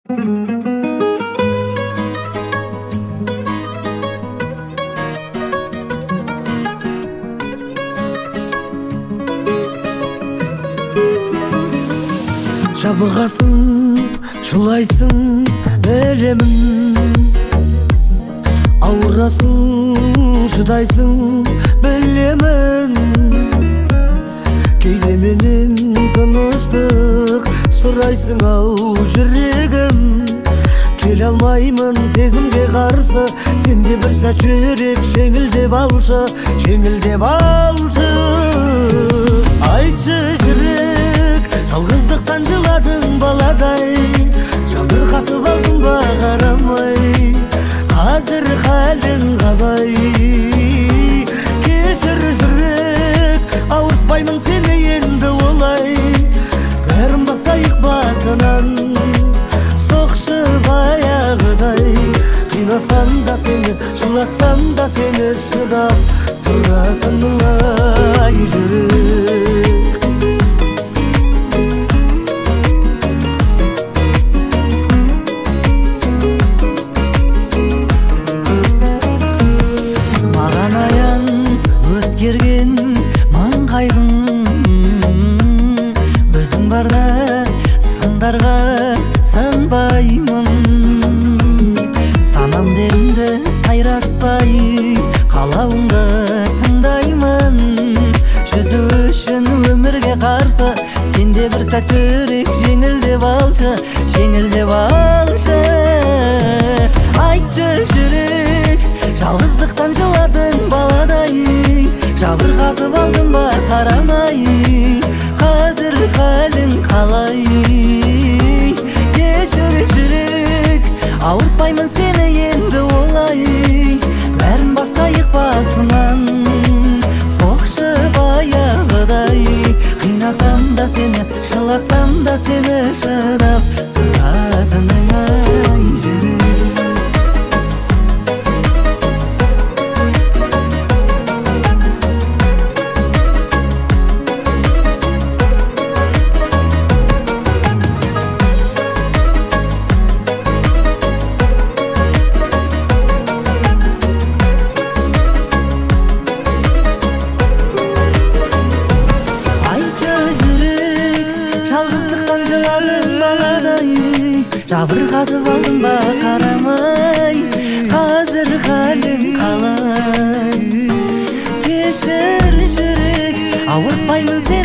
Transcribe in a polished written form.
Жабығасың, жылайсың, білемін. Ауырасың, шыдайсың, білемін. Кейде менен тыныштық сұрайсың ау жүрегім. Келе алмаймын сезімге қарсы, сенде бір сәт жүрек жеңілдеп алшы, жеңілдеп алшы. Айтшы жүрек, жалғыздықтан жыладың баладай, жабырқатып алдың ба қарамай, қазір халің қалай? Кешір жүрек, ауыртпаймын сені енді олай, бәрін бастайық басынан, соқшы баяғыдай. Қинасам да сені, жылатсам да сені, шыдап тұратының ай жүрек. Маған аян өткерген мың қайғың, өзің барда сындарға сынбаймын. Санам денді сайратпай, қалауыңды тыңдаймын. Жүзу үшін өмірге қарсы, сенде бір сәт жүрек жеңілдеп алшы, жеңілдеп алшы. Айтшы жүрек, жалғыздықтан жыладың баладай, жабырқатып алдың ба қарамай, қазір халің қалай? Кешір жүрек, ауыртпаймын сені енді олай, бәрін бастайық басынан, соқшы баяғыдай. Қинасам да сені, жылатсам да сені, шыдап тұратының ай жүрек. Жабырқатып алдың ба қарамай, қазір халің қалай? Кешір жүрек, ауыртпаймын сені